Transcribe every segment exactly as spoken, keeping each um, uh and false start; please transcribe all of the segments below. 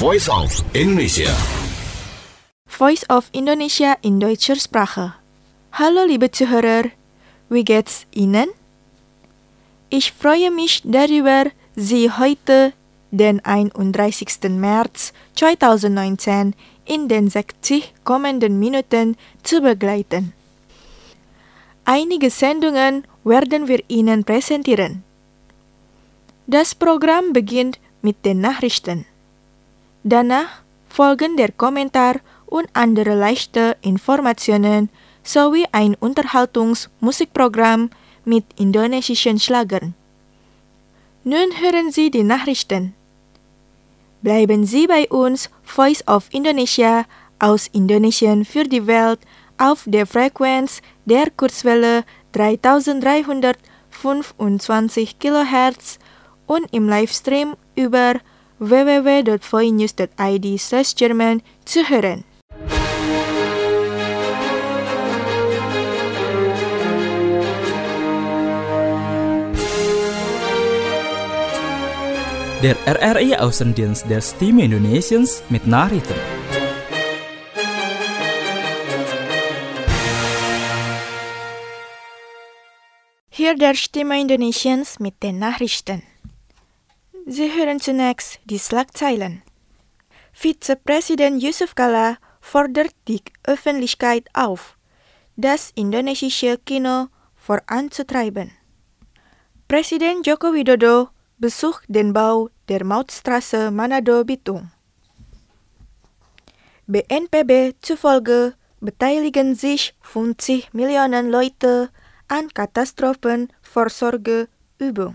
Voice of Indonesia. Voice of Indonesia in deutscher Sprache. Hallo liebe Zuhörer, wie geht's Ihnen? Ich freue mich darüber, Sie heute, den einunddreißigsten März zweitausendneunzehn, in den sechzig kommenden Minuten zu begleiten. Einige Sendungen werden wir Ihnen präsentieren. Das Programm beginnt mit den Nachrichten. Danach folgen der Kommentar und andere leichte Informationen sowie ein Unterhaltungsmusikprogramm mit indonesischen Schlagern. Nun hören Sie die Nachrichten. Bleiben Sie bei uns, Voice of Indonesia aus Indonesien für die Welt auf der Frequenz der Kurzwelle dreitausenddreihundertfünfundzwanzig Kilohertz und im Livestream über w w w dot voinews dot i d slash German zu hören. Der R R I-Außendienst der Stimme Indonesiens mit Nachrichten. Hier der Stimme Indonesiens mit den Nachrichten. Sie hören zunächst die Schlagzeilen. Vizepräsident Yusuf Kala fordert die Öffentlichkeit auf, das indonesische Kino voranzutreiben. Presiden Joko Widodo besucht den Bau der Mautstraße Manado-Bitung. B N P B zufolge beteiligen sich fünfzig Millionen Leute an Katastrophenvorsorgeübung.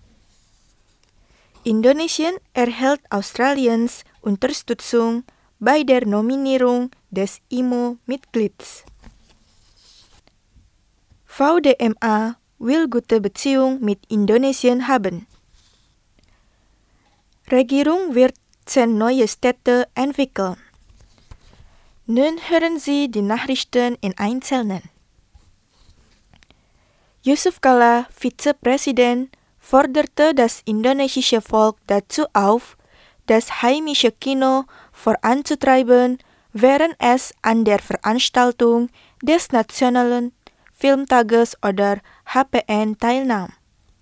Indonesien erhält Australiens Unterstützung bei der Nominierung des I M O-Mitglieds. V D M A will gute Beziehung mit Indonesien haben. Regierung wird zehn neue Städte entwickeln. Nun hören Sie die Nachrichten in Einzelnen. Yusuf Kala, Vizepräsident, forderte das indonesische Volk dazu auf, das heimische Kino voranzutreiben, während es an der Veranstaltung des Nationalen Filmtages oder H P N teilnahm.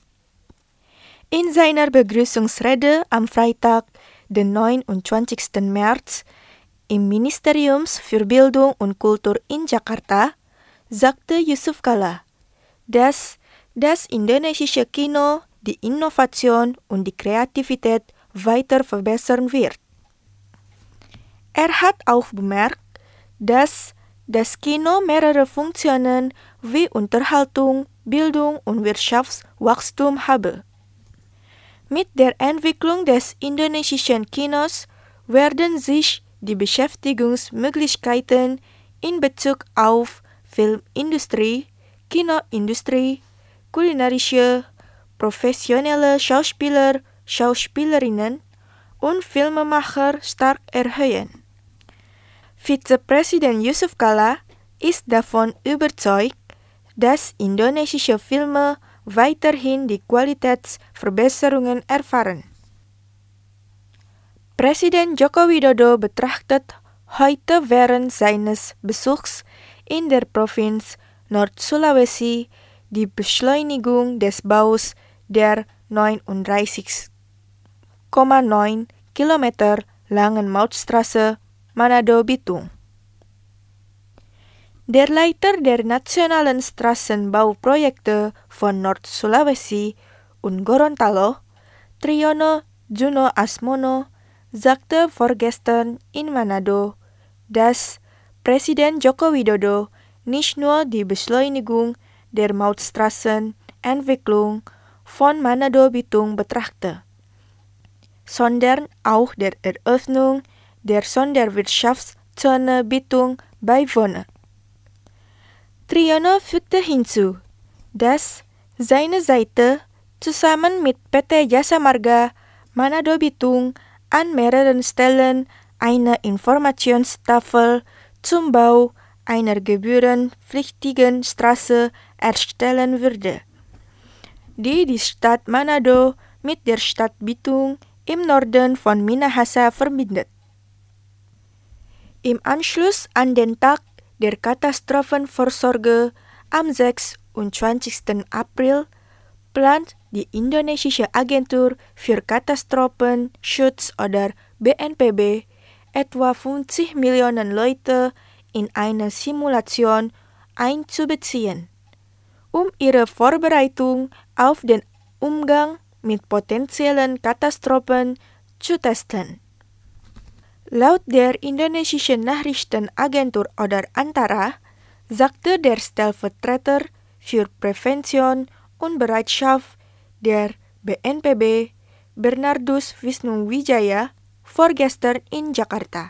In seiner Begrüßungsrede am Freitag, den neunundzwanzigsten März, im Ministerium für Bildung und Kultur in Jakarta, sagte Yusuf Kala, dass das indonesische Kino die Innovation und die Kreativität weiter verbessern wird. Er hat auch bemerkt, dass das Kino mehrere Funktionen wie Unterhaltung, Bildung und Wirtschaftswachstum habe. Mit der Entwicklung des indonesischen Kinos werden sich die Beschäftigungsmöglichkeiten in Bezug auf Filmindustrie, Kinoindustrie, kulinarische, professionelle Schauspieler, Schauspielerinnen und Filmemacher stark erhöhen. Vizepräsident Yusuf Kala ist davon überzeugt, dass indonesische Filme weiterhin die Qualitätsverbesserungen erfahren. Presiden Joko Widodo betrachtet heute während seines Besuchs in der Provinz Nord-Sulawesi die Beschleunigung des Baus der neununddreißig Komma neun Kilometer langen Mautstraße Manado-Bitung. Der Leiter der nationalen Straßenbauprojekte von Nord-Sulawesi und Gorontalo, Triyono Juno Asmono, sagte vorgestern in Manado, dass Presiden Joko Widodo nicht nur die Beschleunigung der Mautstraßenentwicklung von Manado-Bitung betrachte, sondern auch der Eröffnung der Sonderwirtschaftszone Bitung beiwohne. Triyono fügte hinzu, dass seine Seite zusammen mit P T Jasa Marga Manado-Bitung an mehreren Stellen eine Informationstafel zum Bau einer gebührenpflichtigen Straße erstellen würde, die die Stadt Manado mit der Stadt Bitung im Norden von Minahasa verbindet. Im Anschluss an den Tag der Katastrophenvorsorge am sechsundzwanzigsten April plant die Indonesische Agentur für Katastrophenschutz oder B N P B etwa fünfzig Millionen Leute in eine Simulation einzubeziehen, um ihre Vorbereitung auf den Umgang mit potenziellen Katastrophen zu testen. Laut der indonesischen Nachrichtenagentur oder Antara sagte der Stellvertreter für Prävention und Bereitschaft der B N P B, Bernardus Wisnuwijaya, vorgestern in Jakarta,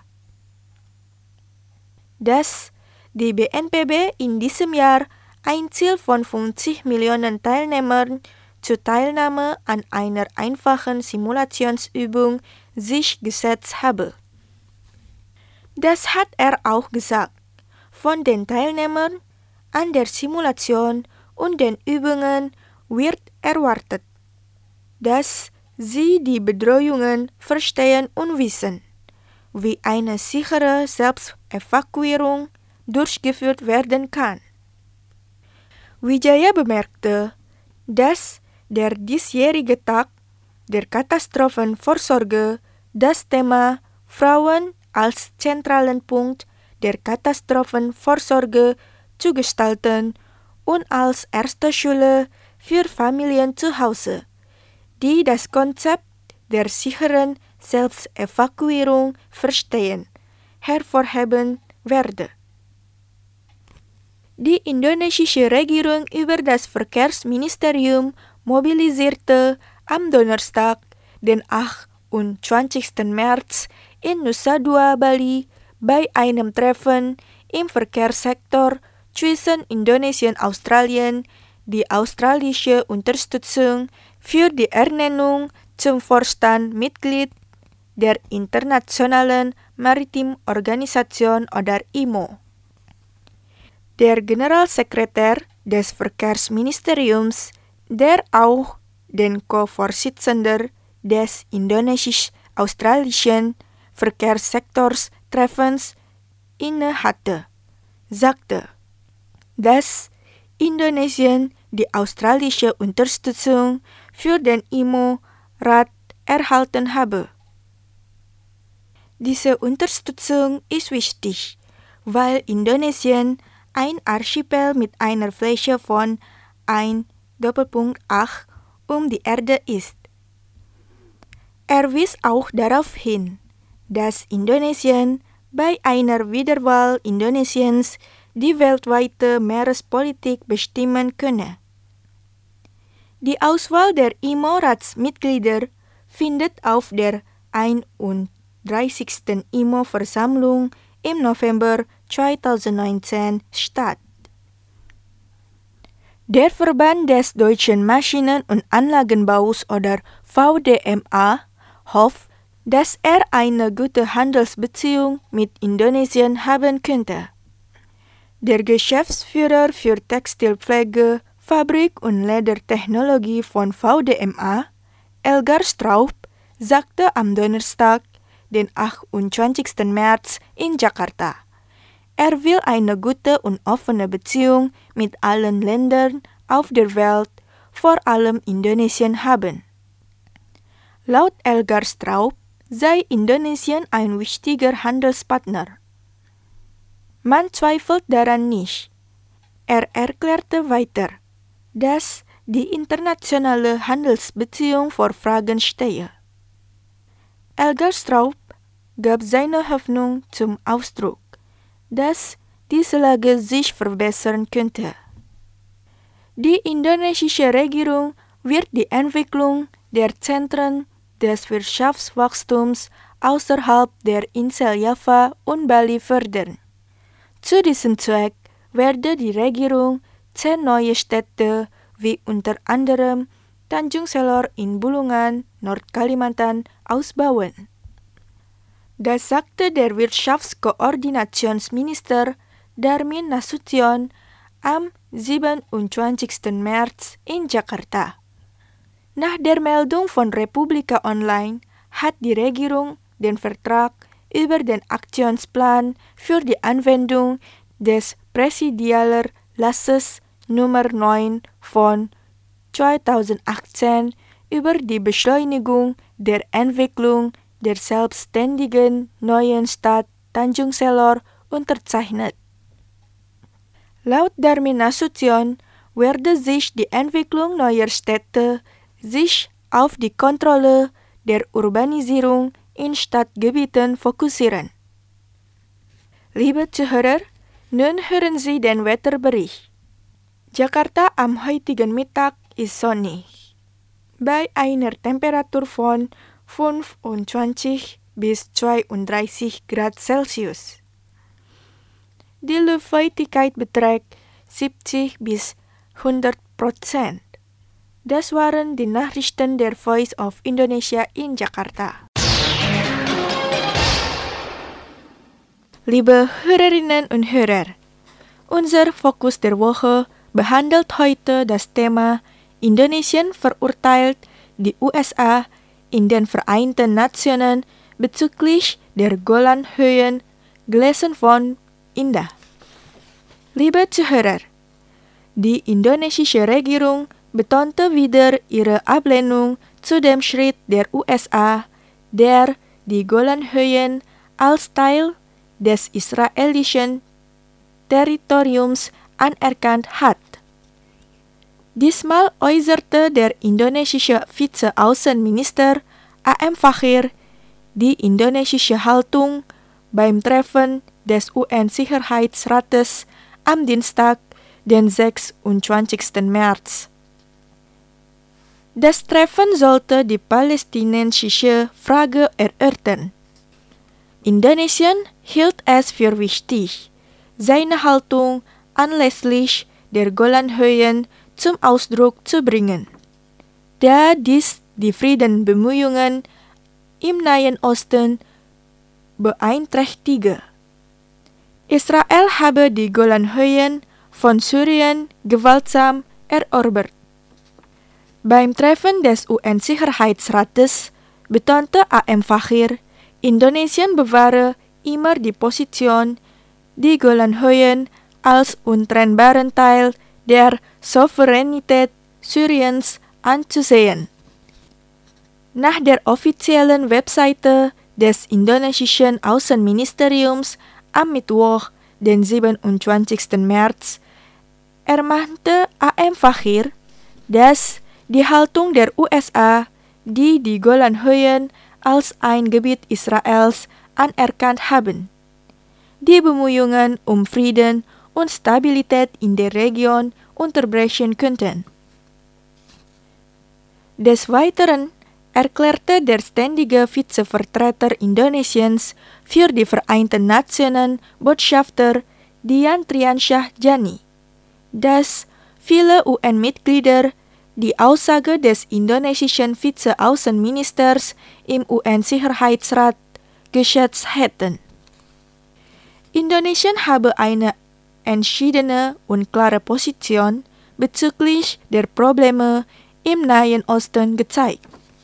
dass die B N P B in diesem Jahr ein Ziel von fünfzig Millionen Teilnehmern zur Teilnahme an einer einfachen Simulationsübung sich gesetzt habe. Das hat er auch gesagt. Von den Teilnehmern an der Simulation und den Übungen wird erwartet, dass sie die Bedrohungen verstehen und wissen, wie eine sichere Selbstevakuierung durchgeführt werden kann. Wijaya bemerkte, dass der diesjährige Tag der Katastrophenvorsorge das Thema Frauen als zentralen Punkt der Katastrophenvorsorge zu gestalten und als erste Schule für Familien zu Hause, die das Konzept der sicheren Selbstevakuierung verstehen, hervorheben werde. Die indonesische Regierung über das Verkehrsministerium mobilisierte am Donnerstag, den achtundzwanzigsten März, in Nusa Dua, Bali, bei einem Treffen im Verkehrssektor zwischen Indonesien und Australien die australische Unterstützung für die Ernennung zum Vorstandsmitglied der Internationalen Maritimorganisation oder I M O. Der Generalsekretär des Verkehrsministeriums, der auch den Co-Vorsitzender des indonesisch-australischen Verkehrssektorstreffens innehatte, sagte, dass Indonesien die australische Unterstützung für den I M O-Rat erhalten habe. Diese Unterstützung ist wichtig, weil Indonesien ein Archipel mit einer Fläche von ein Doppelpunkt acht um die Erde ist. Er wies auch darauf hin, dass Indonesien bei einer Wiederwahl Indonesiens die weltweite Meerespolitik bestimmen könne. Die Auswahl der I M O-Ratsmitglieder findet auf der einunddreißigsten I M O-Versammlung im November zweitausendneunzehn statt. Der Verband des Deutschen Maschinen- und Anlagenbaus oder V D M A hofft, dass er eine gute Handelsbeziehung mit Indonesien haben könnte. Der Geschäftsführer für Textilpflege, Fabrik und Ledertechnologie von V D M A, Elgar Straub, sagte am Donnerstag, den achtundzwanzigsten März in Jakarta, er will eine gute und offene Beziehung mit allen Ländern auf der Welt, vor allem Indonesien, haben. Laut Elgar Straub sei Indonesien ein wichtiger Handelspartner. Man zweifelt daran nicht. Er erklärte weiter, dass die internationale Handelsbeziehung vor Fragen stehe. Elgar Straub gab seine Hoffnung zum Ausdruck, dass diese Lage sich verbessern könnte. Die indonesische Regierung wird die Entwicklung der Zentren des Wirtschaftswachstums außerhalb der Insel Java und Bali fördern. Zu diesem Zweck werde die Regierung zehn neue Städte wie unter anderem Tanjung Selor in Bulungan, Nordkalimantan, ausbauen. Das sagte der Wirtschaftskoordinationsminister Darmin Nasution am siebenundzwanzigsten März in Jakarta. Nach der Meldung von Republika Online hat die Regierung den Vertrag über den Aktionsplan für die Anwendung des Präsidialerlasses Nummer neun von zweitausendachtzehn über die Beschleunigung der Entwicklung der selbstständigen neuen Stadt Tanjung Selor unterzeichnet. Laut Darmin Nasution werde sich die Entwicklung neuer Städte sich auf die Kontrolle der Urbanisierung in Stadtgebieten fokussieren. Liebe Zuhörer, nun hören Sie den Wetterbericht. Jakarta am heutigen Mittag ist sonnig, bei einer Temperatur von fünfundzwanzig bis zweiunddreißig Grad Celsius. Die Luftfeuchtigkeit beträgt siebzig bis hundert Prozent. Das waren die Nachrichten der Voice of Indonesia in Jakarta. Liebe Hörerinnen und Hörer, unser Fokus der Woche behandelt heute das Thema Indonesien verurteilt die U S A in den Vereinten Nationen bezüglich der Golanhöhen, gelesen von Indah. Liebe Zuhörer, die indonesische Regierung betonte wieder ihre Ablehnung zu dem Schritt der U S A, der die Golanhöhen als Teil des israelischen Territoriums anerkannt hat. Diesmal äußerte der indonesische Vize-Außenminister A M Fakhr die indonesische Haltung beim Treffen des U N-Sicherheitsrates am Dienstag, den sechsundzwanzigsten März. Das Treffen sollte die palästinensische Frage erörtern. Indonesien hielt es für wichtig, seine Haltung anlässlich der Golanhöhen zum Ausdruck zu bringen, da dies die Friedensbemühungen im Nahen Osten beeinträchtige. Israel habe die Golanhöhen von Syrien gewaltsam erobert. Beim Treffen des U N-Sicherheitsrates betonte A M Fakhr, Indonesien bewahre immer die Position, die Golanhöhen als untrennbaren Teil der Souveränität Syriens anzusehen. Nach der offiziellen Webseite des indonesischen Außenministeriums am Mittwoch, den siebenundzwanzigsten März, ermahnte A M Fakhr, dass die Haltung der U S A, die die Golanhöhen als ein Gebiet Israels anerkannt haben, die Bemühungen um Frieden und Stabilität in der Region unterbrechen könnten. Des Weiteren erklärte der ständige Vizevertreter Indonesiens für die Vereinten Nationen Botschafter Dian Triansyah Jani, dass viele U N-Mitglieder die Aussage des indonesischen Vize-Außenministers im U N-Sicherheitsrat geschätzt hätten. Indonesien habe eine entschiedene und klare Position bezüglich der Probleme im Nahen Osten gezeigt.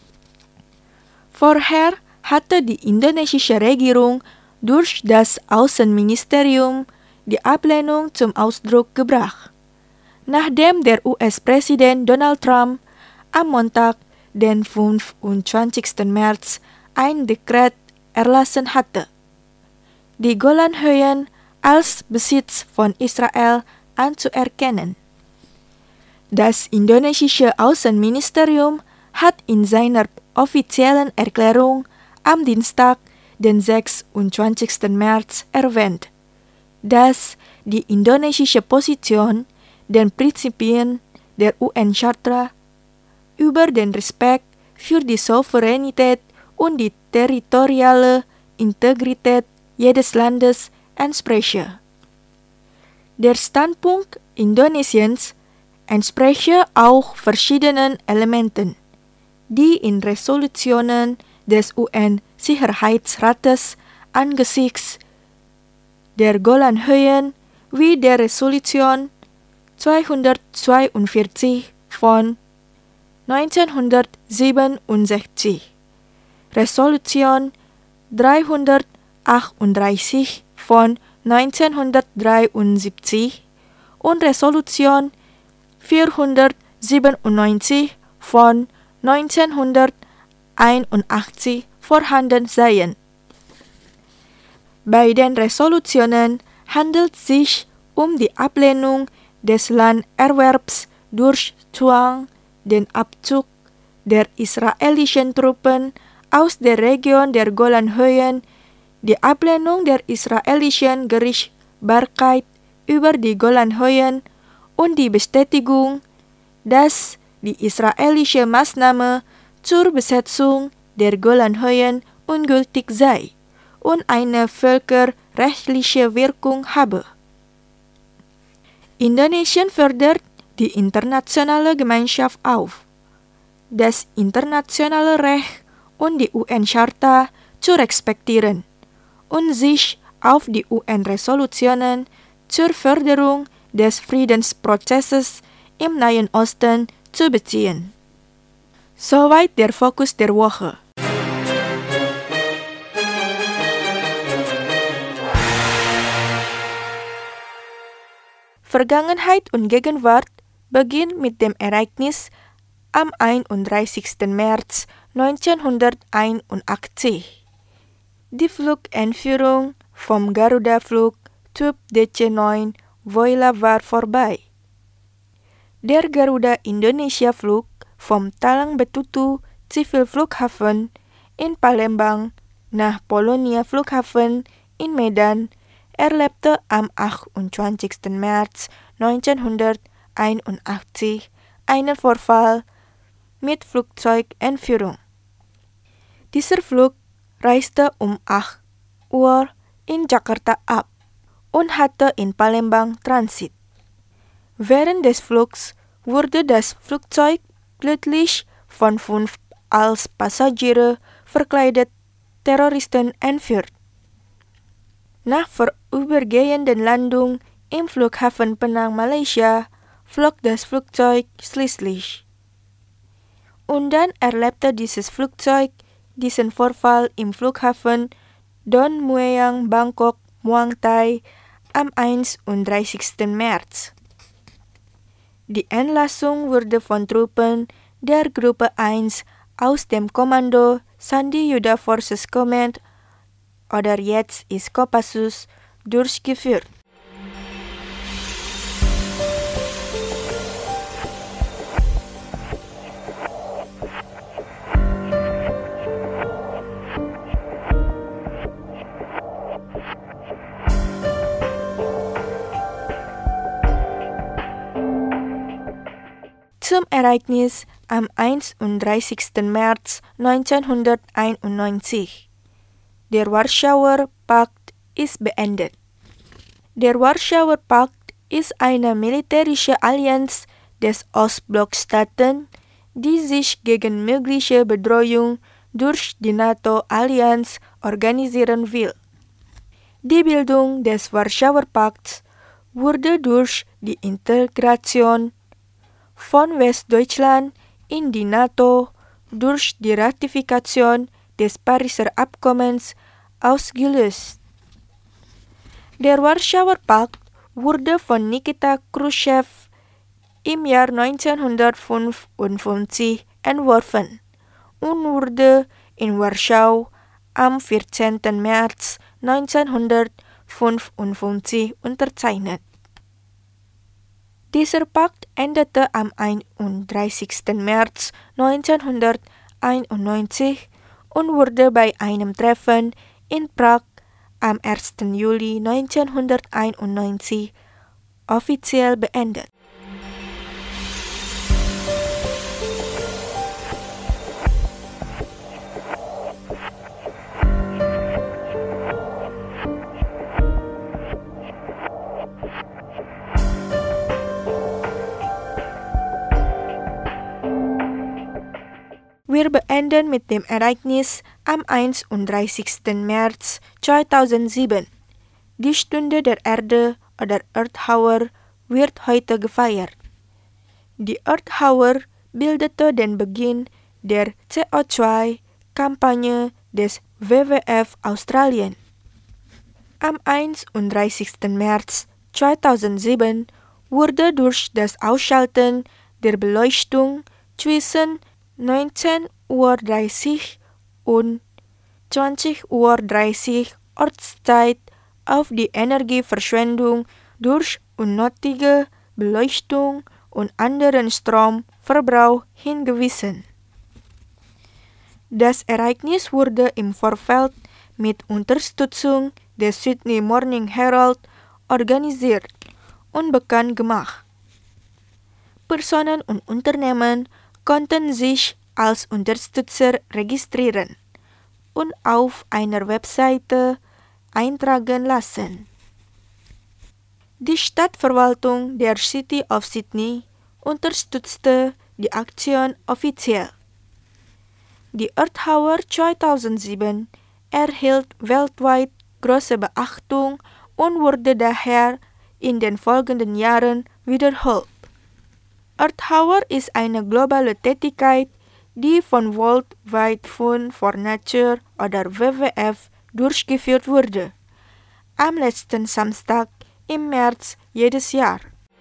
Vorher hatte die indonesische Regierung durch das Außenministerium die Ablehnung zum Ausdruck gebracht, nachdem der U S-Präsident Donald Trump am Montag, den fünfundzwanzigsten März, ein Dekret erlassen hatte, die Golanhöhen als Besitz von Israel anzuerkennen. Das indonesische Außenministerium hat in seiner offiziellen Erklärung am Dienstag, den sechsundzwanzigsten März, erwähnt, dass die indonesische Position den Prinzipien der U N-Charta über den Respekt für die Souveränität und die territoriale Integrität jedes Landes entspreche. Der Standpunkt Indonesiens entspreche auch verschiedenen Elementen, die in Resolutionen des U N-Sicherheitsrates angesichts der Golanhöhen wie der Resolution zweihundertzweiundvierzig von neunzehnhundertsiebenundsechzig. Resolution dreihundertachtunddreißig von neunzehnhundertdreiundsiebzig und Resolution vierhundertsiebenundneunzig von neunzehnhunderteinundachtzig vorhanden seien. Bei den Resolutionen handelt es sich um die Ablehnung des Landerwerbs durch Zwang, den Abzug der israelischen Truppen aus der Region der Golanhöhen, die Ablehnung der israelischen Gerichtsbarkeit über die Golanhöhen und die Bestätigung, dass die israelische Maßnahme zur Besetzung der Golanhöhen ungültig sei und eine völkerrechtliche Wirkung habe. Indonesien fordert die internationale Gemeinschaft auf, das internationale Recht und die U N-Charta zu respektieren und sich auf die U N-Resolutionen zur Förderung des Friedensprozesses im Nahen Osten zu beziehen. Soweit der Fokus der Woche. Vergangenheit und Gegenwart beginnt mit dem Ereignis am einunddreißigsten März neunzehnhunderteinundachtzig. Die Flugentführung vom Garuda-Flug Typ D C neun Voila war vorbei. Der Garuda-Indonesia-Flug vom Talang Betutu Zivilflughafen in Palembang nach Polonia Flughafen in Medan erlebte am achtundzwanzigsten März neunzehnhunderteinundachtzig einen Vorfall mit Flugzeugentführung. Dieser Flug reiste um acht Uhr in Jakarta ab und hatte in Palembang Transit. Während des Flugs wurde das Flugzeug plötzlich von fünf als Passagiere verkleidet Terroristen entführt. Nach vorübergehenden Landung im Flughafen Penang, Malaysia, flog das Flugzeug schließlich. Und dann erlebte dieses Flugzeug diesen Vorfall im Flughafen Don Mueang, Bangkok, Muang Thai am einunddreißigsten März. Die Entlassung wurde von Truppen der Gruppe eins aus dem Kommando Sandi Yuda Forces Command oder jetzt ist Kopassus durchgeführt. Zum Ereignis am einunddreißigsten März neunzehnhunderteinundneunzig. Der Warschauer Pakt ist beendet. Der Warschauer Pakt ist eine militärische Allianz des Ostblockstaaten, die sich gegen mögliche Bedrohung durch die NATO-Allianz organisieren will. Die Bildung des Warschauer Pakts wurde durch die Integration von Westdeutschland in die NATO durch die Ratifikation des Pariser Abkommens ausgelöst. Der Warschauer Pakt wurde von Nikita Khrushchev im Jahr neunzehnhundertfünfundfünfzig entworfen und wurde in Warschau am vierzehnten März neunzehnhundertfünfundfünfzig unterzeichnet. Dieser Pakt endete am einunddreißigsten März neunzehnhunderteinundneunzig und wurde bei einem Treffen in Prag am ersten Juli neunzehnhunderteinundneunzig offiziell beendet. Wir beenden mit dem Ereignis am einunddreißigsten März zweitausendsieben. Die Stunde der Erde oder Earth Hour wird heute gefeiert. Die Earth Hour bildete den Beginn der C O zwei Kampagne des W W F Australien. Am einunddreißigsten März zweitausendsieben wurde durch das Ausschalten der Beleuchtung zwischen neunzehn Uhr dreißig und zwanzig Uhr dreißig Ortszeit auf die Energieverschwendung durch unnötige Beleuchtung und anderen Stromverbrauch hingewiesen. Das Ereignis wurde im Vorfeld mit Unterstützung des Sydney Morning Herald organisiert und bekannt gemacht. Personen und Unternehmen konnten sich als Unterstützer registrieren und auf einer Webseite eintragen lassen. Die Stadtverwaltung der City of Sydney unterstützte die Aktion offiziell. Die Earth Hour zweitausendsieben erhielt weltweit große Beachtung und wurde daher in den folgenden Jahren wiederholt. Earth Hour ist eine globale Tätigkeit, die von World Wide Fund for Nature oder W W F durchgeführt wurde, am letzten Samstag im März jedes Jahr.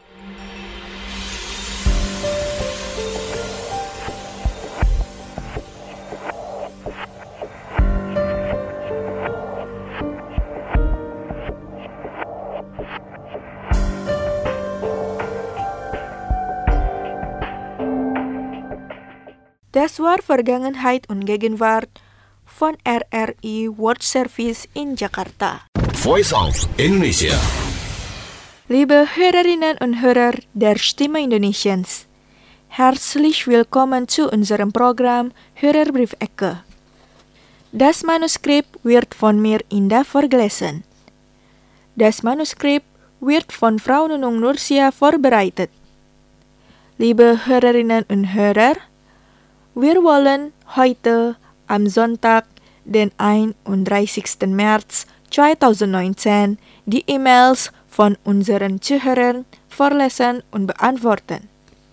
Das war Vergangenheit und Gegenwart von R R I World Service in Jakarta. Voice of Indonesia. Liebe Hörerinnen und Hörer der Stimme Indonesiens, herzlich willkommen zu unserem Programm Hörerbriefecke. Das Manuskript wird von mir Indah vorgelesen. Das Manuskript wird von Frau Nunung Nursia vorbereitet. Liebe Hörerinnen und Hörer, wir wollen heute am Sonntag, den einunddreißigsten März zweitausendneunzehn, die E-Mails von unseren Zuhörern vorlesen und beantworten.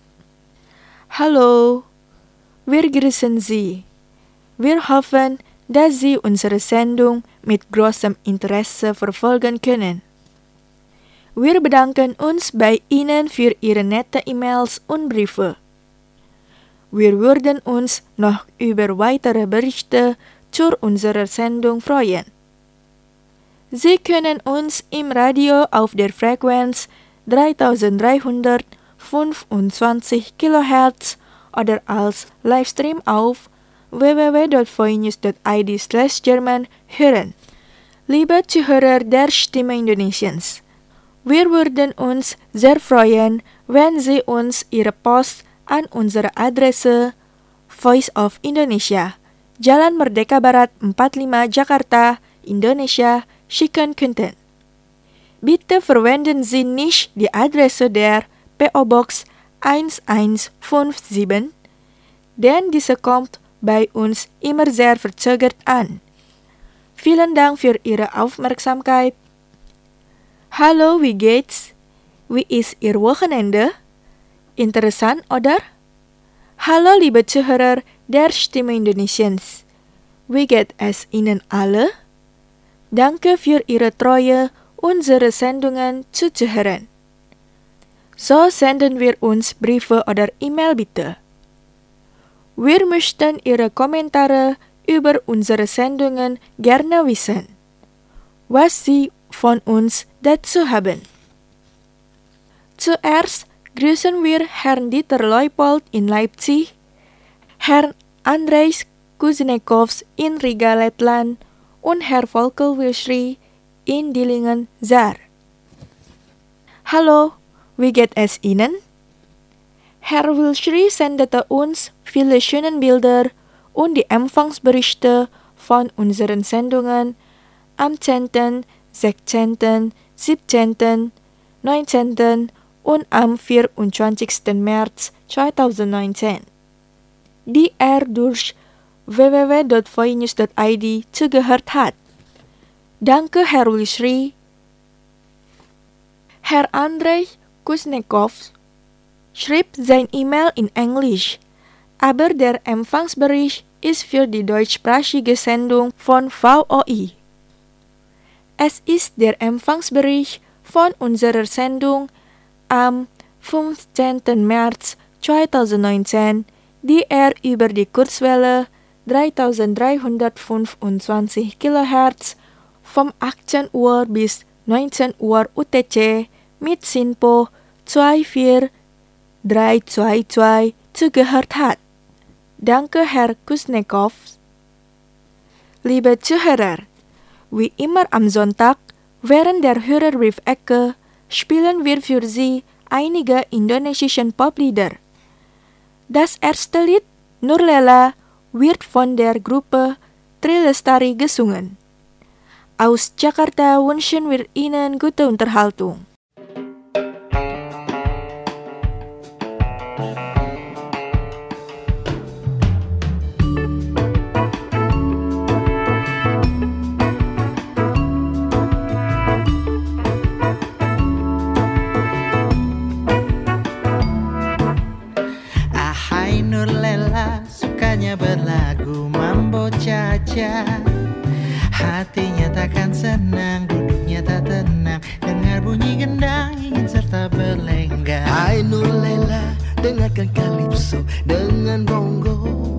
Hallo, wir grüßen Sie. Wir hoffen, dass Sie unsere Sendung mit großem Interesse verfolgen können. Wir bedanken uns bei Ihnen für Ihre nette E-Mails und Briefe. Wir würden uns noch über weitere Berichte zu unserer Sendung freuen. Sie können uns im Radio auf der Frequenz dreitausenddreihundertfünfundzwanzig Kilohertz oder als Livestream auf w w w dot voinews dot i d slash German hören. Liebe Zuhörer der Stimme Indonesiens, wir würden uns sehr freuen, wenn Sie uns Ihre Post an unsere Adresse Voice of Indonesia, Jalan Merdeka Barat empat puluh lima Jakarta, Indonesia, schicken könnten. Bitte verwenden Sie nicht die Adresse der P O Box elf sieben, denn diese kommt bei uns immer sehr verzögert an. Vielen Dank für Ihre Aufmerksamkeit. Hallo, wie geht's? Wie ist Ihr Wochenende? Interessant, oder? Hallo, liebe Zuhörer der Stimme Indonesiens. Wie geht es Ihnen alle? Danke für Ihre Treue, unsere Sendungen zuzuhören. So senden wir uns Briefe oder E-Mail bitte. Wir möchten Ihre Kommentare über unsere Sendungen gerne wissen, was Sie von uns dazu haben. Zuerst grüßen wir Herrn Dieter Leupold in Leipzig, Herrn Andreas Kuznecovs in Riga, Lettland und Herr Volker Wilschri in Dillingen, Saar. Hallo, wie geht es Ihnen? Herr Wilschri sendete uns viele schöne Bilder und die Empfangsberichte von unseren Sendungen am zehnten, sechzehnten, siebzehnten, neunzehnten und am vierundzwanzigsten März zweitausendneunzehn, die er durch w w w dot voinews dot i d zugehört hat. Danke, Herr Wilschri. Herr Andrei Kuznecov schrieb sein E-Mail in Englisch, aber der Empfangsbericht ist für die deutschsprachige Sendung von V O I. Es ist der Empfangsbericht von unserer Sendung am fünfzehnten März zweitausendneunzehn, die er über die Kurzwelle dreitausenddreihundertfünfundzwanzig Kilohertz vom achtzehn Uhr bis neunzehn Uhr U T C mit SINPO zwei vier drei zwei zwei zugehört hat. Danke, Herr Kusnekow. Liebe Zuhörer, wie immer am Sonntag während der Hörerbrief-Ecke spielen wir für Sie einige indonesischen Poplieder. Das erste Lied, Nurlela, wird von der Gruppe Tri Lestari gesungen. Aus Jakarta wünschen wir Ihnen gute Unterhaltung. Ahai Nurlela, sukanya berlagu mambo caca. Hatinya takkan senang, duduknya tak tenang, dengar bunyi gendang ingin serta berlenggang. Hai Nurlela, dengarkan kalipso dengan bongo,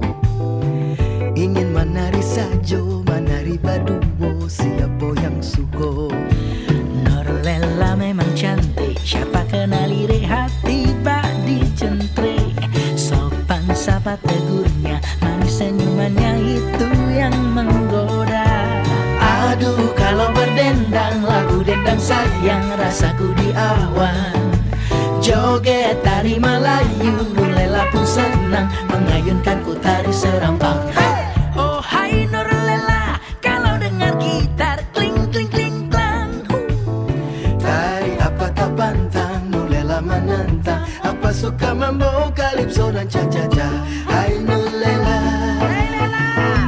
ingin menari sajo, menari baduo, siapa yang suko. Nurlela memang cantik, siapa kenali re hati bak dicentre. Sopan sapa tegurnya, manis senyumannya itu yang menggoda. Aduh kalau berdendang, lagu dendang sayang rasaku di awan. Joget tari Melayu, Nurlela pun senang, mengayunkan ku tari serampang. Hey! Oh hai Nurlela, kalau dengar gitar kling kling kling klang. Tari apa tak pantang, Nurlela menentang, apa suka mambo, kalipso dan cha-cha-cha. Hai Nurlela, Hai Lela.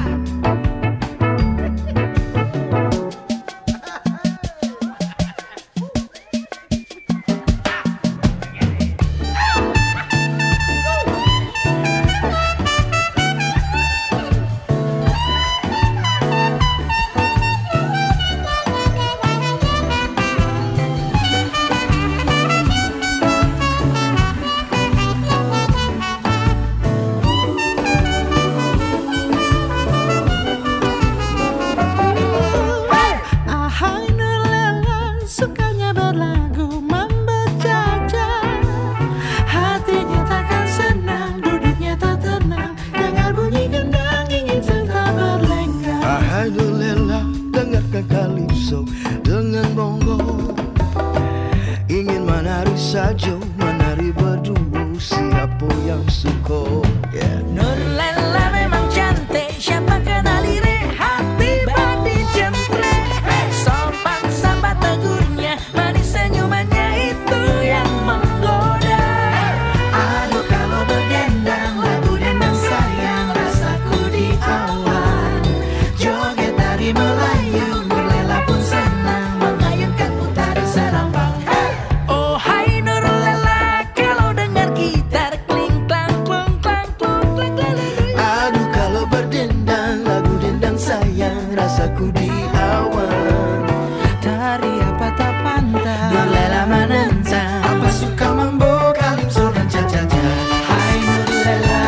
Ahai Nurlela, sukanya berlagu mambo caca. Hatinya takkan senang, duduknya tak tenang, dengar bunyi gendang ingin serta berlenggang. Hai Nurlela, dengarkan kalipso dengan bongo, ingin menari sajo, menari berduo, siapa yang suko. Yeah. Nurlela memang cantik, siapa kenali re hati bak dicentre. Sopan sapa tegurnya, manis senyumannya itu yang menggoda. Aduh kalau berdendang, lagu dendang sayang rasaku di awan. Joget tari Melayu, Nurlela pun senang, mengayunkan ku tari serampang. Oh hai Nurlela, kalau dengar gitar kling klang klung klang klung klang klang. Aduh kalau berdendang, lagu dendang sayang, rasaku di awan. Tari apa tak pandang, Nurlela menentang, apa suka mambo, kalipso dan cha-cha-cha. hai Nurlela.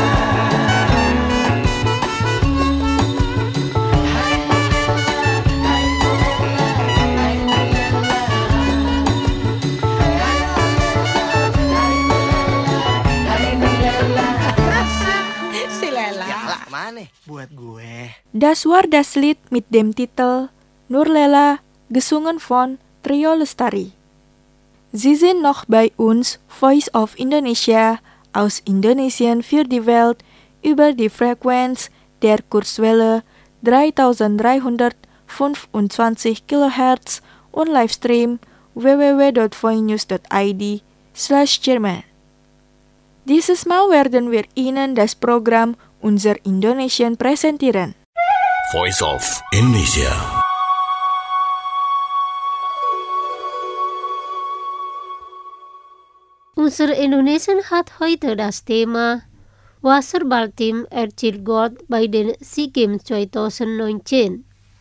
Hai Nurlela, hai Nurlela, hai Nurlela. Hai Nurlela, si Lela. Lah mana buat gue? Das war das Lied mit dem Titel Nurlela, gesungen von Trio Lestari. Sie sind noch bei uns, Voice of Indonesia, aus Indonesien für die Welt, über die Frequenz der Kurzwelle dreitausenddreihundertfünfundzwanzig Kilohertz und Livestream w w w dot voinews dot i d slash Jerman. Dieses Mal werden wir Ihnen das Programm Unser Indonesian präsentieren. Voice of Indonesia. Unser Indonesian hat heute das Thema Wasserballteam erzielt Gold bei den SEA Games zwanzig neunzehn.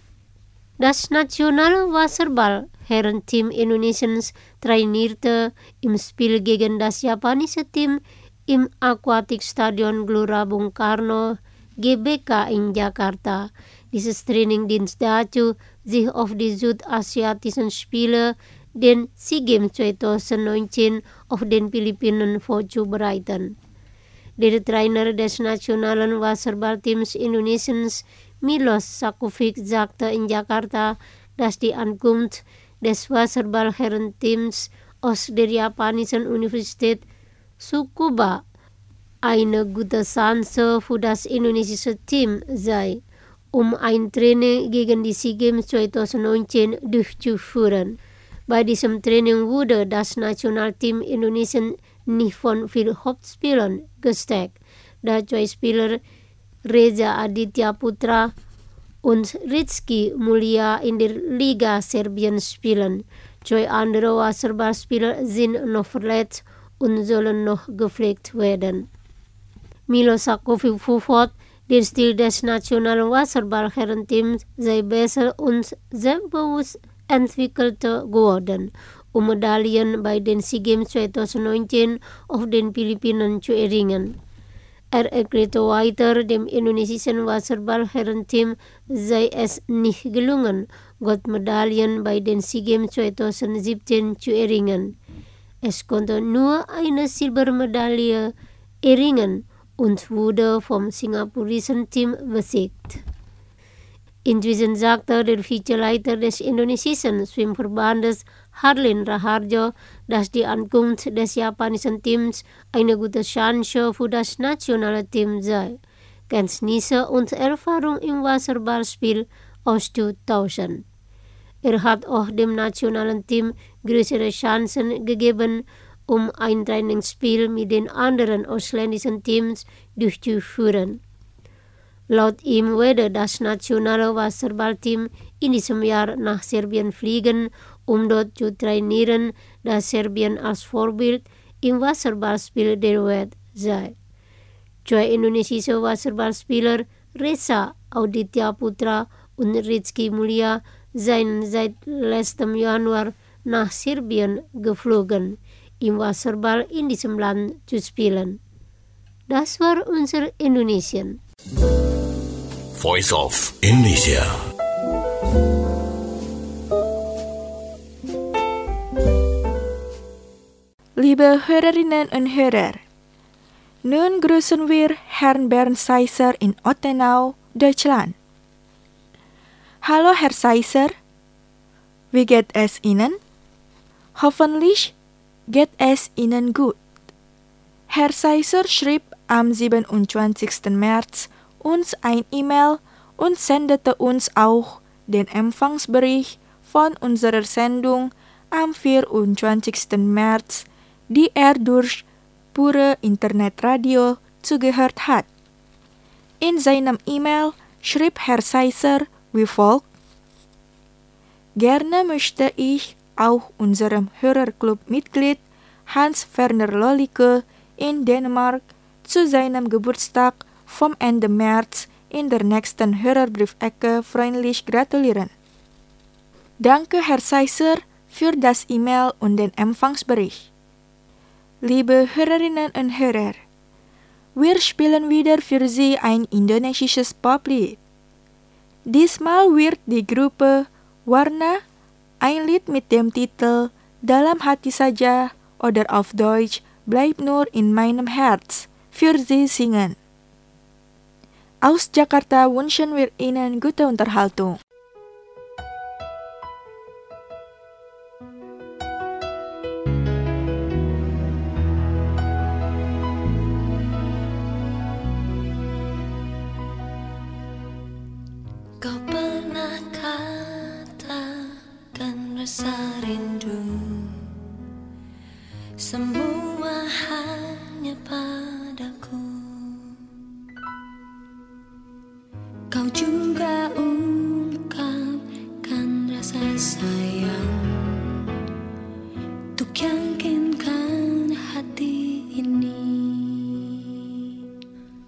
Das nationale Wasserball-Herrenteam Indonesiens trainierte im Spiel gegen das japanische Team im Aquatikstadion Gelora Bung Karno G B K in Jakarta. Dieses Training dient dazu, sich auf die südasiatischen Spiele, den SEA Games zwanzig neunzehn, auf den Philippinen vorzubereiten. Der Trainer des nationalen Wasserballteams Indonesiens, Milos Sakovic, sagte in Jakarta, dass die Ankunft des Wasserball-Herrenteams aus der japanischen Universität Tsukuba eine gute Chance für das indonesische Team sei, um ein Training gegen die SEA Games zwanzig neunzehn durchzuführen. Bei diesem Training wurde das Nationalteam Indonesien nicht von vielen Hauptspielern gestärkt, da zwei Spieler, Reza Aditya Putra und Rizky Mulia, in der Liga Serbien spielen. Zwei andere Wasserballspieler sind noch verletzt und sollen noch gepflegt werden. Milo Sakovic fuhr, der Stil des nationalen Wasserball-Herrenteams sei besser und selbstbewusst entwickelt geworden, um Medaillen bei den SEA Games zwanzig neunzehn auf den Philippinen zu erringen. Er erklärte weiter, dem indonesischen Wasserball-Herrenteam sei es nicht gelungen, Goldmedaillen bei den SEA Games zwanzig siebzehn zu erringen. Es konnte nur eine Silbermedaille erringen und wurde vom singapurischen Team besiegt. Inzwischen sagte der Vizeleiter des indonesischen Schwimmverbandes Harlin Raharjo, dass die Ankunft des japanischen Teams eine gute Chance für das nationale Team sei, Kenntnisse und Erfahrung im Wasserballspiel auszutauschen. Er hat auch dem nationalen Team größere Chancen gegeben, um ein Trainingsspiel mit den anderen ausländischen Teams durchzuführen. Laut ihm werde das nationale Wasserballteam in diesem Jahr nach Serbien fliegen, um dort zu trainieren, da Serbien als Vorbild im Wasserballspiel der Welt sei. Zwei indonesische Wasserballspieler, Reza Aditya Putra und Rizky Mulia, seien seit letztem Januar nach Serbien geflogen, im Wasserball in diesem Land zu spielen. Das war unser Indonesien. Voice of Indonesia. Liebe Hörerinnen und Hörer, nun grüßen wir Herrn Bernd Seisser in Ottenau, Deutschland. Hallo Herr Seisser, wie geht es Ihnen? Hoffentlich geht es Ihnen gut. Herr Seisser schrieb am siebenundzwanzigsten März uns ein E-Mail und sendete uns auch den Empfangsbericht von unserer Sendung am vierundzwanzigsten März, die er durch Pure Internetradio zugehört hat. In seinem E-Mail schrieb Herr Seisser wie folgt: Gerne möchte ich auch unserem Hörerclub-Mitglied Hans-Werner Lolike in Dänemark zu seinem Geburtstag vom Ende März in der nächsten Hörerbriefecke freundlich gratulieren. Danke, Herr Seisser, für das E-Mail und den Empfangsbericht. Liebe Hörerinnen und Hörer, wir spielen wieder für Sie ein indonesisches Poplied. Diesmal wird die Gruppe Warna ein Lied mit dem Titel Dalam Hati Saja oder auf Deutsch Bleib nur in meinem Herz für Sie singen. Aus Jakarta wünschen wir Ihnen gute Unterhaltung. Kau pernah katakan rasa rindu, semua hanya padaku. Kau juga ungkapkan rasa sayang, untuk yakinkan hati ini.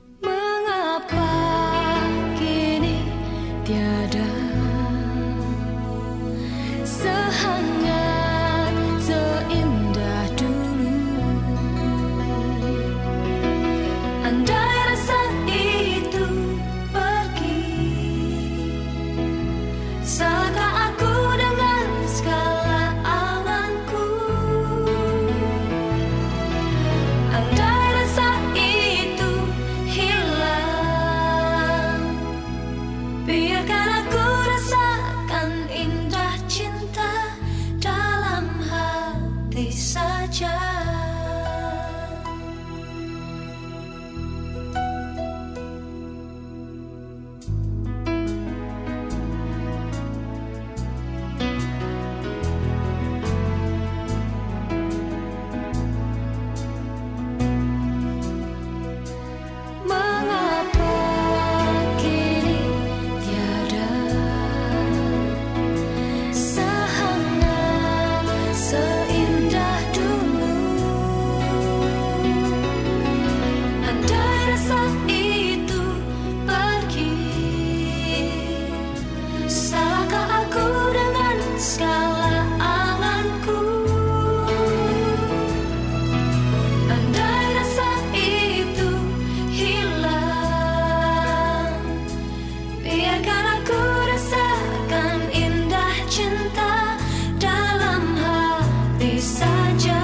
biarkan aku rasakan indah cinta dalam hati saja.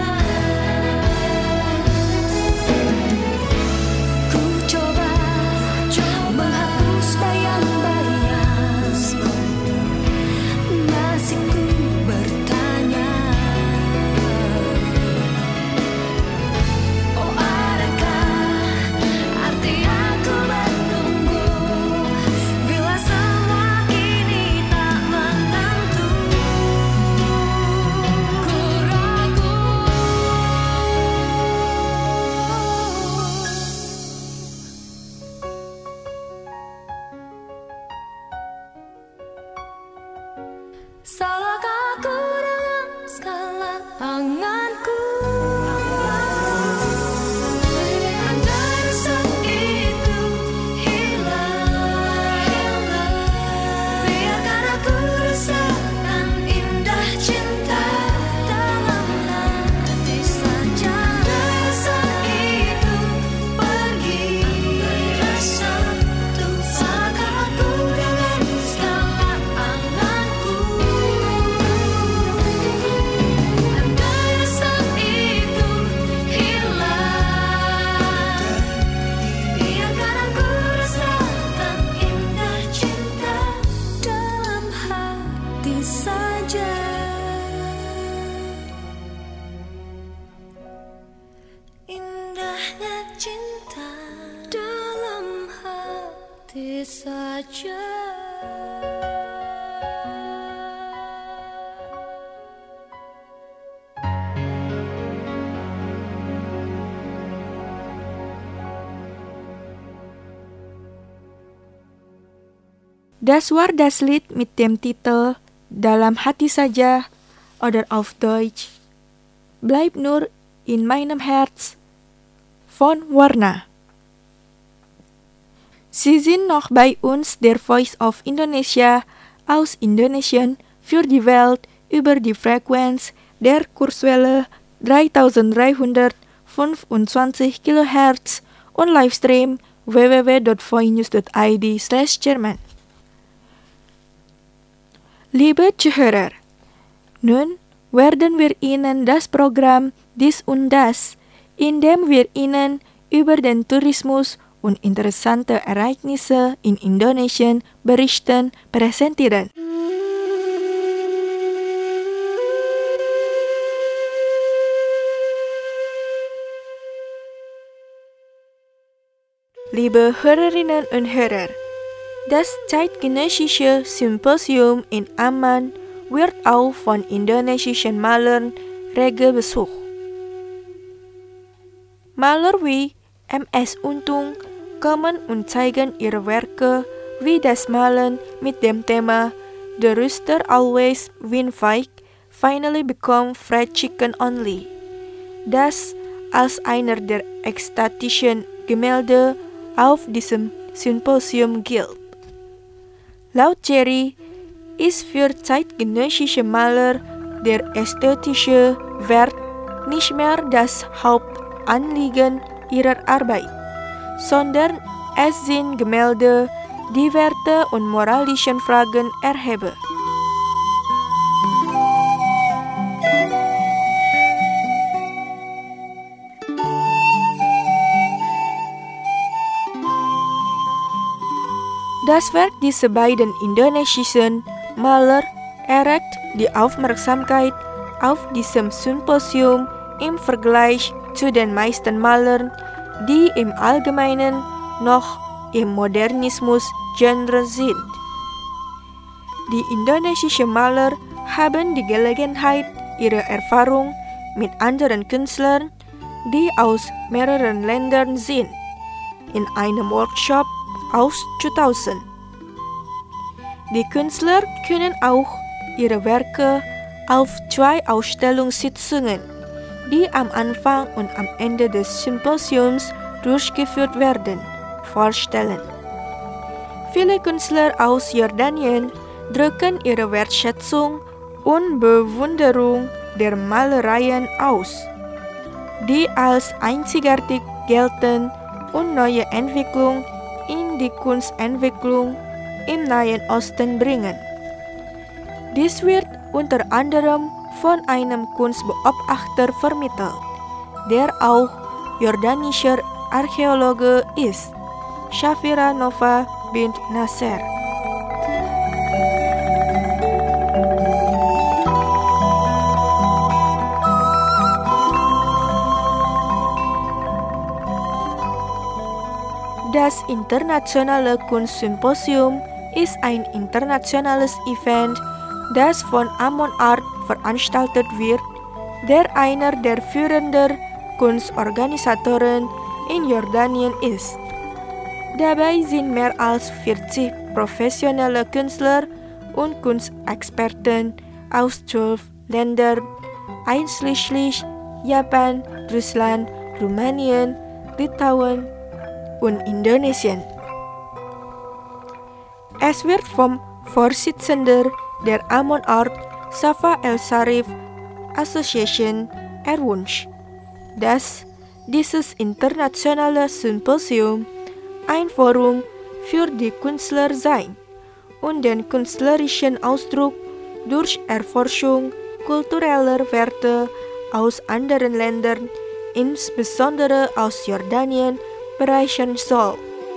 Ku coba menghapus bayang-bayang, masih ku bertanya, oh adakah arti aku menunggu bila semua kini tak menentu. Ku ragu. Salahkah aku dengan segala anganku? Andai rasa itu hilang, biarkan aku rasakan indah cinta dalam hati saja. Rasa itu pergi, rasa itu salahkah aku dengan segala anganku? Andai rasa itu hilang, biarkan aku rasakan indah cinta dalam hati saja. Indahnya cinta dalam hati saja. Das war das Lied mit dem Titel Dalam Hati Saja oder auf Deutsch Bleib nur in meinem Herz von Warna. Sie sind noch bei uns, der Voice of Indonesia aus Indonesien für die Welt über die Frequenz der Kurzwelle dreitausenddreihundertfünfundzwanzig Kilohertz und Livestream w w w dot voinews dot i d slash German. Liebe Zuhörer, nun werden wir Ihnen das Programm Dies und Das, in dem wir Ihnen über den Tourismus und interessante Ereignisse in Indonesien berichten, präsentieren. Liebe Hörerinnen und Hörer, das zeitgenössische Symposium in Amman wird auch von indonesischen Malern rege besucht. Maler wie M S Untung kommen und zeigen ihre Werke wie das Malen mit dem Thema The Rooster Always Win Fight Finally Become Fried Chicken Only, das als einer der ekstatischen Gemälde auf diesem Symposium gilt. Laut Jerry ist für zeitgenössische Maler der ästhetische Wert nicht mehr das Hauptanliegen ihrer Arbeit, sondern es sind Gemälde, die Werte und moralischen Fragen erheben. Das Werk dieser beiden indonesischen Maler erregt die Aufmerksamkeit auf diesem Symposium im Vergleich zu den meisten Malern, die im Allgemeinen noch im Modernismus-Genre sind. Die indonesischen Maler haben die Gelegenheit, ihre Erfahrung mit anderen Künstlern, die aus mehreren Ländern sind, in einem Workshop auszutauschen. Die Künstler können auch ihre Werke auf zwei Ausstellungssitzungen, die am Anfang und am Ende des Symposiums durchgeführt werden, vorstellen. Viele Künstler aus Jordanien drücken ihre Wertschätzung und Bewunderung der Malereien aus, die als einzigartig gelten und neue Entwicklung in die Kunstentwicklung im Nahen Osten bringen. Dies wird unter anderem von einem Kunstbeobachter vermittelt, der auch jordanischer Archäologe ist, Shafira Nova bint Nasser. Das internationale Kunstsymposium ist ein internationales Event, das von Amon Art veranstaltet wird, der einer der führenden Kunstorganisatoren in Jordanien ist. Dabei sind mehr als vierzig professionelle Künstler und Kunstexperten aus zwölf Ländern, einschließlich Japan, Russland, Rumänien, Litauen und Indonesien. Es wird vom Vorsitzender der Amon Art Safa El Sarif Association erwünscht, dass dieses internationale Symposium ein Forum für die Künstler sein und den künstlerischen Ausdruck durch Erforschung kultureller Werte aus anderen Ländern, insbesondere aus Jordanien, bereichern soll.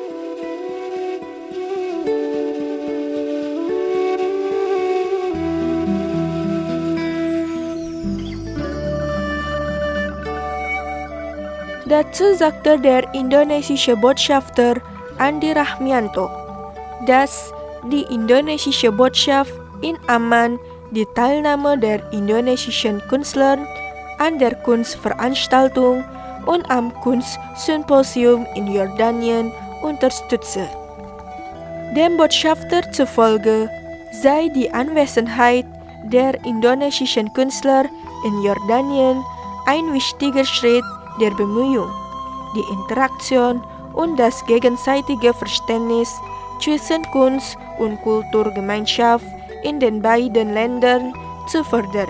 Dazu sagte der indonesische Botschafter Andi Rahmianto, dass die indonesische Botschaft in Amman die Teilnahme der indonesischen Künstler an der Kunstveranstaltung und am Kunstsymposium in Jordanien unterstütze. Dem Botschafter zufolge sei die Anwesenheit der indonesischen Künstler in Jordanien ein wichtiger Schritt der Bemühung, die Interaktion und das gegenseitige Verständnis zwischen Kunst und Kulturgemeinschaft in den beiden Ländern zu fördern.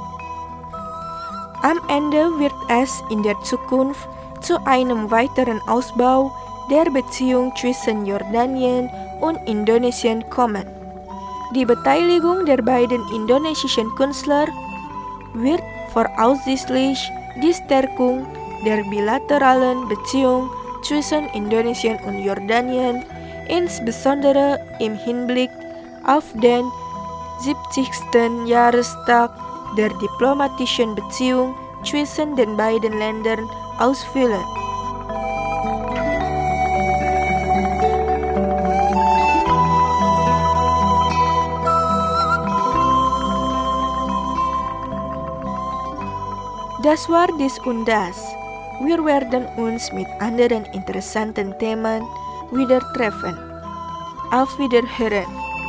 Am Ende wird es in der Zukunft zu einem weiteren Ausbau der Beziehung zwischen Jordanien und Indonesien kommen. Die Beteiligung der beiden indonesischen Künstler wird voraussichtlich die Stärkung der bilateralen Beziehung zwischen Indonesien und Jordanien, insbesondere im Hinblick auf den siebzigsten Jahrestag der diplomatischen Beziehung zwischen den beiden Ländern ausfüllen. Das war dies und das. Wir werden uns mit anderen interessanten Themen wieder treffen. Auf Wiederhören.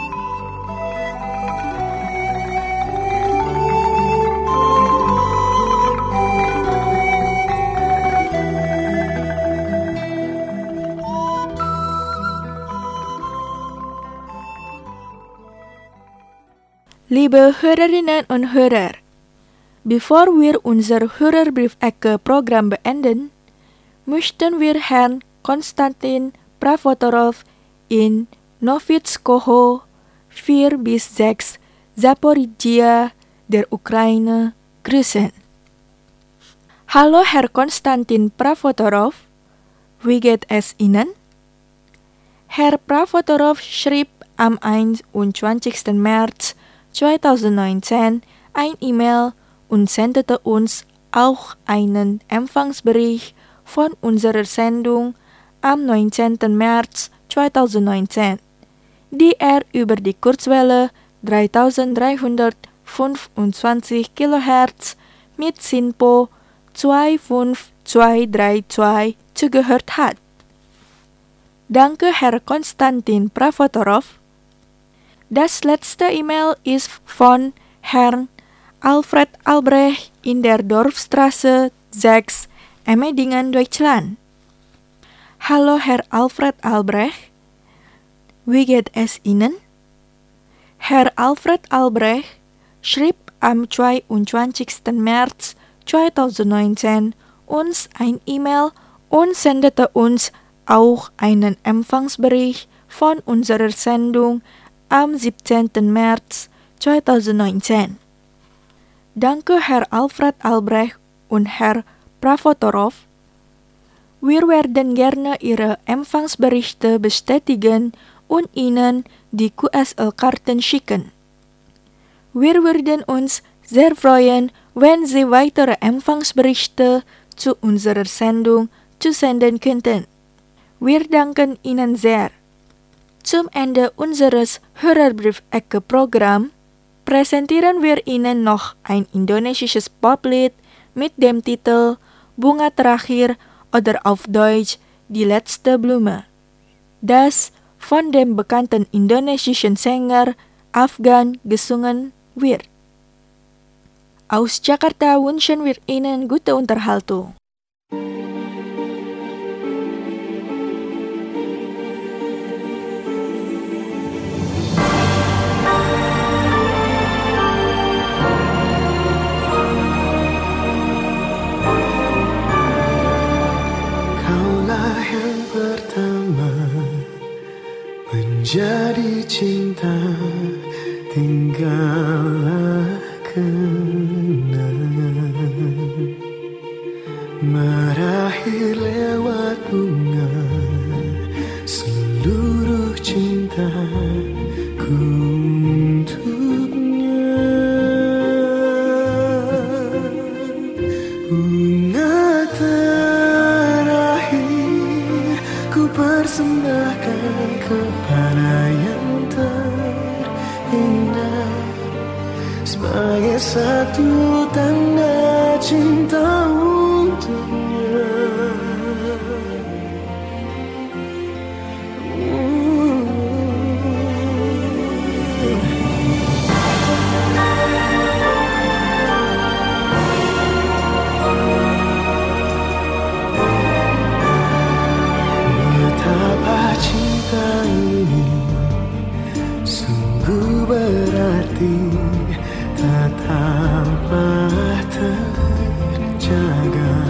Liebe Hörerinnen und Hörer, bevor wir unser Hörerbriefecke-Programm beenden, möchten wir Herrn Konstantin Prafotorov in Novitskoho vier bis sechs Zaporizhia der Ukraine grüßen. Hallo Herr Konstantin Prafotorov, wie geht es Ihnen? Herr Prafotorov schrieb am einundzwanzigsten März zweitausendneunzehn ein E-Mail und sendete uns auch einen Empfangsbericht von unserer Sendung am neunzehnten März zweitausendneunzehn, die er über die Kurzwelle dreitausenddreihundertfünfundzwanzig Kilohertz mit SINPO zwei fünf zwei drei zwei zugehört hat. Danke Herr Konstantin Prafotorov. Das letzte E-Mail ist von Herrn Alfred Albrecht in der Dorfstraße sechs, Emmendingen, Deutschland. Hallo Herr Alfred Albrecht, wie geht es Ihnen? Herr Alfred Albrecht schrieb am zweiundzwanzigsten März zweitausendneunzehn uns ein E-Mail und sendete uns auch einen Empfangsbericht von unserer Sendung am siebzehnten März zweitausendneunzehn. Danke Herr Alfred Albrecht und Herr Pravotorov. Wir werden gerne Ihre Empfangsberichte bestätigen und Ihnen die Q S L-Karten schicken. Wir würden uns sehr freuen, wenn Sie weitere Empfangsberichte zu unserer Sendung zusenden könnten. Wir danken Ihnen sehr. Zum Ende unseres Hörerbrief-Ecke-Programm präsentieren wir Ihnen noch ein indonesisches Poplied mit dem Titel Bunga Terakhir oder auf Deutsch Die letzte Blume, das von dem bekannten indonesischen Sänger Afgan gesungen wird. Aus Jakarta wünschen wir Ihnen gute Unterhaltung. Kaulah yang pertama menjadi cinta, tinggallah kenangan meraih lewat bunga seluruh cintaku untuknya. Bunga terakhir ku persembahkan kepada yang terindah sebagai satu tanda cinta untuknya. Betapa cinta ini sungguh berarti, tetaplah terjaga.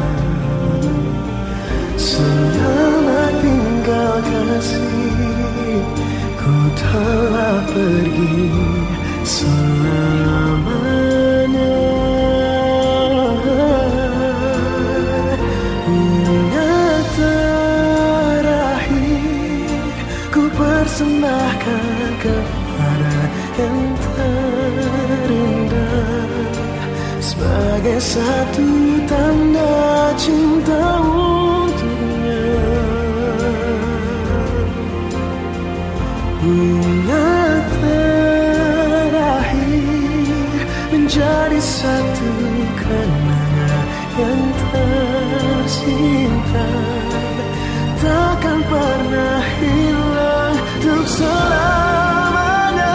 Selamat tinggal kasih, ku telah pergi selamanya. Bunga terakhir ku persembahkan kepada yang terindah sebagai satu tanda cinta untuknya. Bunga terakhir menjadi satu kenangan yang tersimpan, takkan pernah hilang untuk selamanya.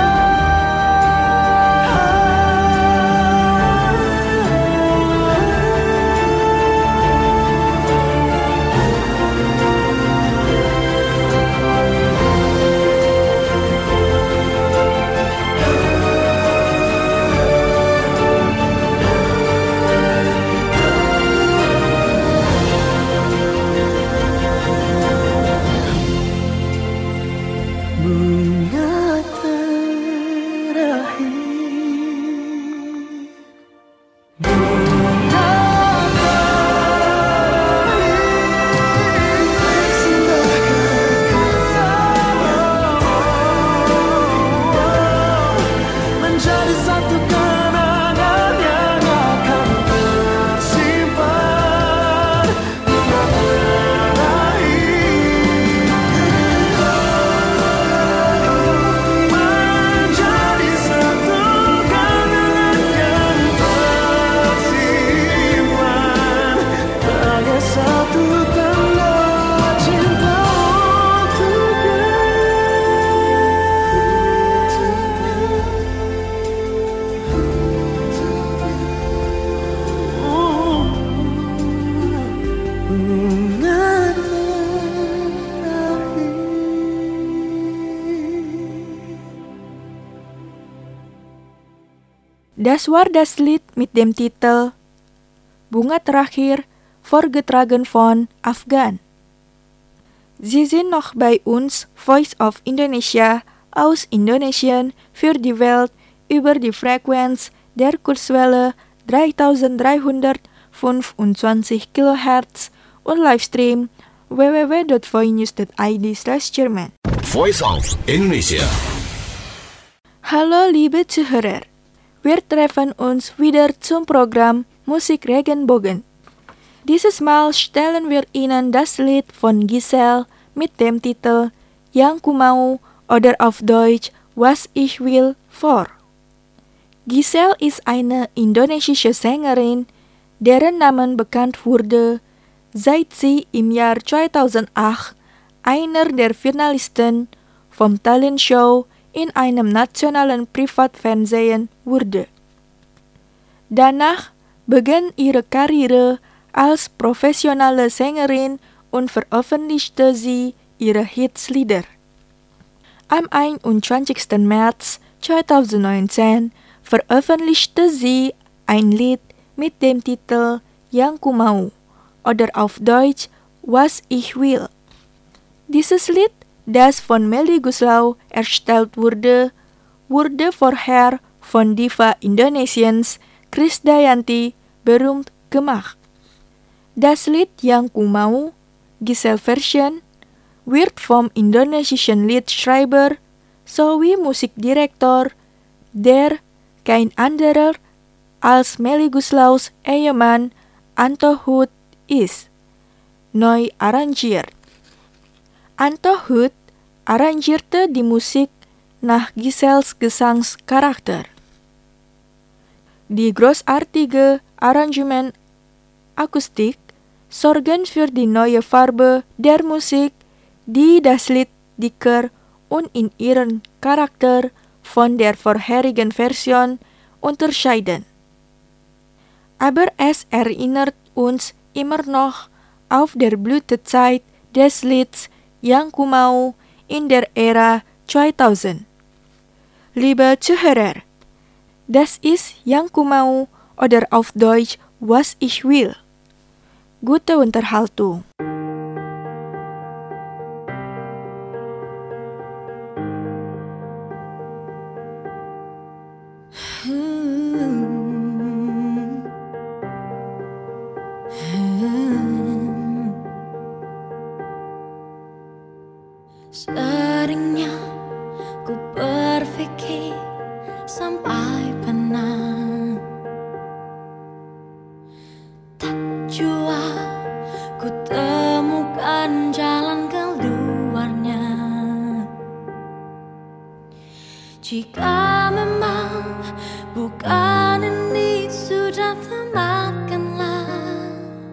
Bunga terakhir, bunga terakhir menjadi satu kenangan yang akan tersimpan. Bunga Das war das Lied mit dem Titel Bunga Terakhir, Vorgetragen von Afgan. Sie sind noch bei uns, Voice of Indonesia, aus Indonesien für die Welt über die Frequenz der Kurzwelle dreitausenddreihundertfünfundzwanzig Kilohertz und Livestream w w w dot voinews dot i d slash German. Voice of Indonesia. Hallo liebe Zuhörer, wir treffen uns wieder zum Programm Musik Regenbogen. Dieses Mal stellen wir Ihnen das Lied von Giselle mit dem Titel Yang Ku Mau oder auf Deutsch Was ich will vor. Giselle ist eine indonesische Sängerin, deren Namen bekannt wurde, seit sie im Jahr zweitausendacht einer der Finalisten vom Talentshow in einem nationalen Privatfernsehen wurde. Danach begann ihre Karriere als professionelle Sängerin und veröffentlichte sie ihre Hitslieder. Am einundzwanzigsten März zweitausendneunzehn veröffentlichte sie ein Lied mit dem Titel Yang Ku Mau oder auf Deutsch Was ich will. Dieses Lied, das von Melly Goeslaw erstellt wurde, wurde vorher von Diva Indonesiens Krisdayanti berühmt gemacht. Das Lied Yang Ku Mau, Giselle Version, wird vom indonesischen Liedschreiber sowie Musikdirektor, der kein anderer als Melly Goeslaws Ehemann Anto Hoed ist, neu arrangiert. Anto Hoed arrangierte die Musik nach Giselles Gesangskarakter. Die großartige Arrangement Akustik sorgen für die neue Farbe der Musik, die das Lied dicker und in ihren Charakter von der vorherigen Version unterscheiden. Aber es erinnert uns immer noch auf der Blütezeit des Lieds Yang Ku Mau in der Ära zweitausend. Liebe Zuhörer, das ist Yang Ku Mau oder auf Deutsch Was ich will. Gute Unterhaltung. Seringnya ku berpikir sampai pernah tak jua ku temukan jalan keluarnya. Jika memang bukan ini sudah tamatkanlah,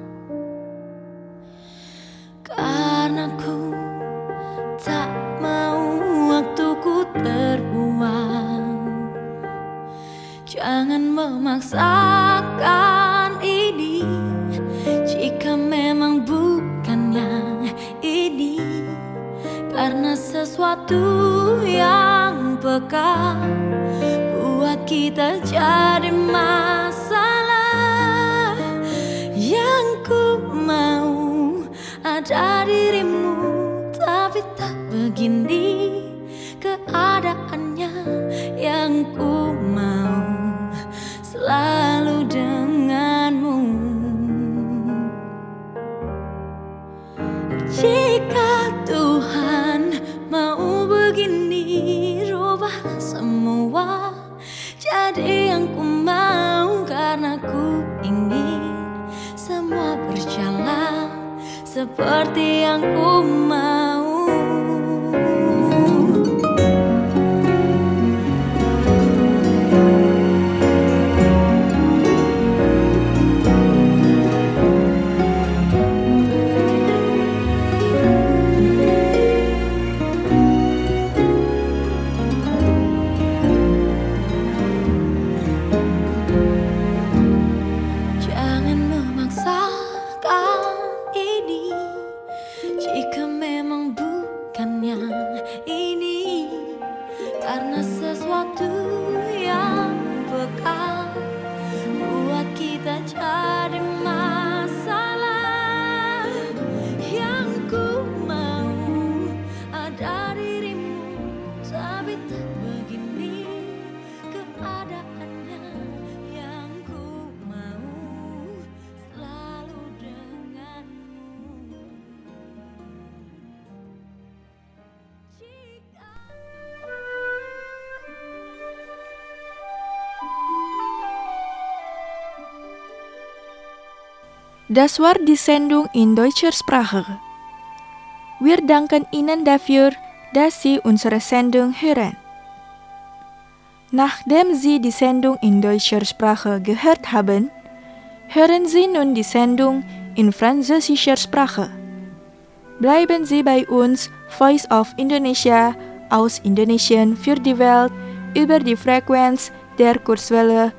karena ku tak mau waktuku terbuang. Jangan memaksakan ini jika memang bukan yang ini, karena sesuatu yang peka buat kita jadi masalah. Yang ku mau ada dirimu, tapi tak begini keadaannya. Yang ku mau selalu denganmu. Jika Tuhan mau begini, rubah semua jadi yang ku mau, karena ku ingin semua berjalan seperti yang ku mau. Jangan memaksakan ini jika memang bukan yang ini, karena sesuatu yang bekal buat kita jadi masalah. Yang ku mau Das war die Sendung in deutscher Sprache. Wir danken Ihnen dafür, dass Sie unsere Sendung hören. Nachdem Sie die Sendung in deutscher Sprache gehört haben, hören Sie nun die Sendung in französischer Sprache. Bleiben Sie bei uns, Voice of Indonesia, aus Indonesien für die Welt, über die Frequenz der Kurzwelle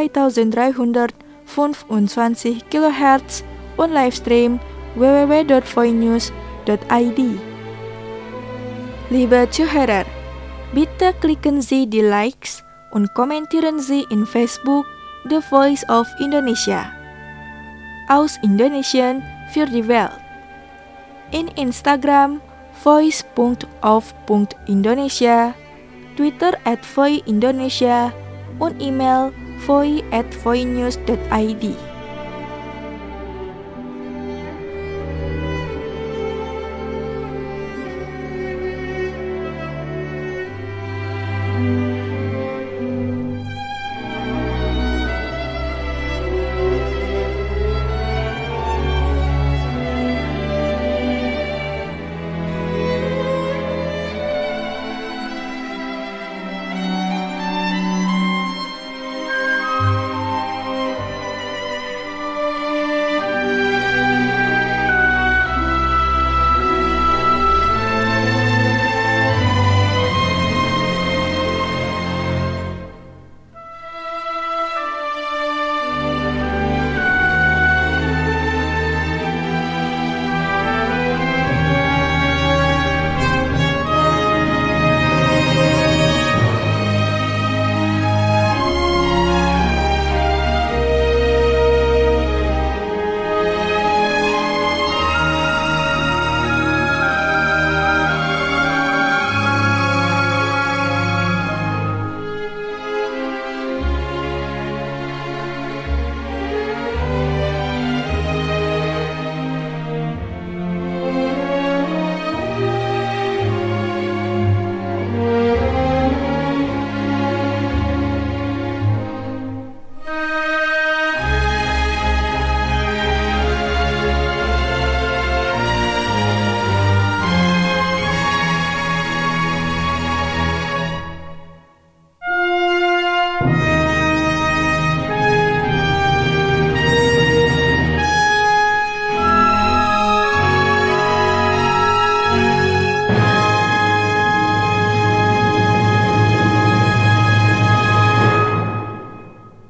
dreitausenddreihundertfünfundzwanzig Kilohertz und Livestream w w w dot voinews dot i d. Liebe Zuhörer, bitte klicken Sie die Likes und kommentieren Sie in Facebook The Voice of Indonesia, aus Indonesien für die Welt, in Instagram voice of indonesia, Twitter at voice indonesia, und E-Mail voi at voinews dot i d.